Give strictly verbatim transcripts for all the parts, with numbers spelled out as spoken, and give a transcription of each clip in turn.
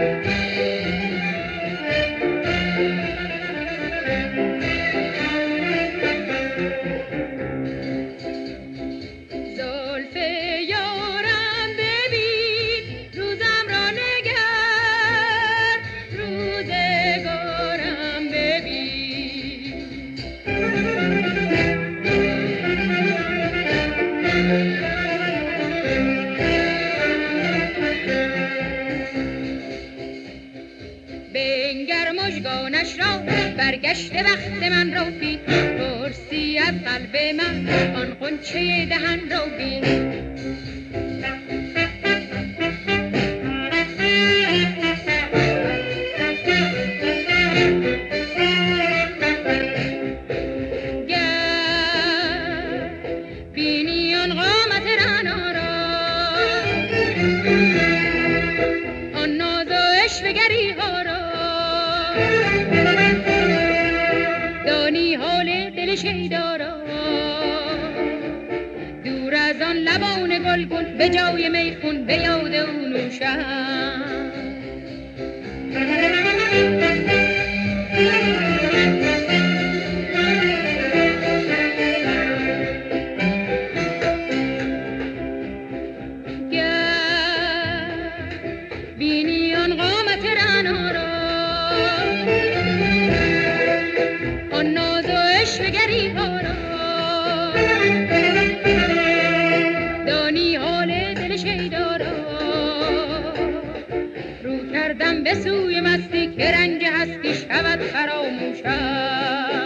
مژگانش را برگشت وقت من را بین، پرسی از قلب من آن غنچه دهن را بین. دانی حال دل شیدا را دور از آن لبان گلگون، به جای میخون به یاد او نوشم. بینی آن قامت رعنا را، آن ناز و عشوه‌گری ها را، دانی حال دل شیدا را، رو کردم به سوی مستی که رنگ هستی شود فراموشم.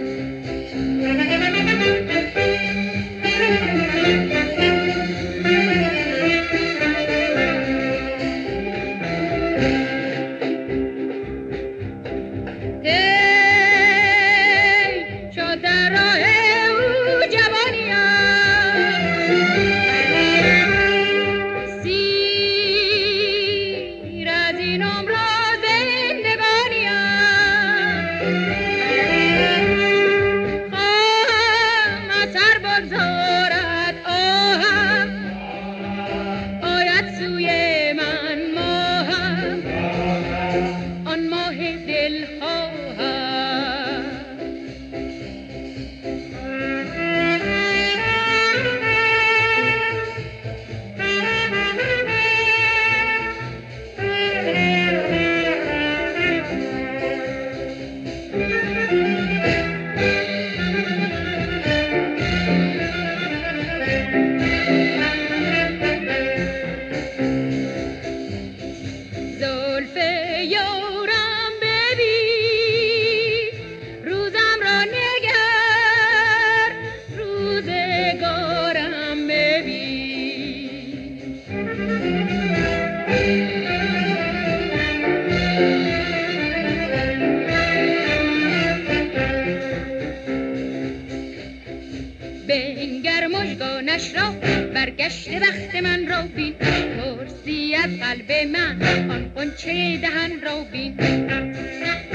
بنگر مژگانش را برگشت وقت من را بین، پرسی از قلب من آن غنچه دهن را بین.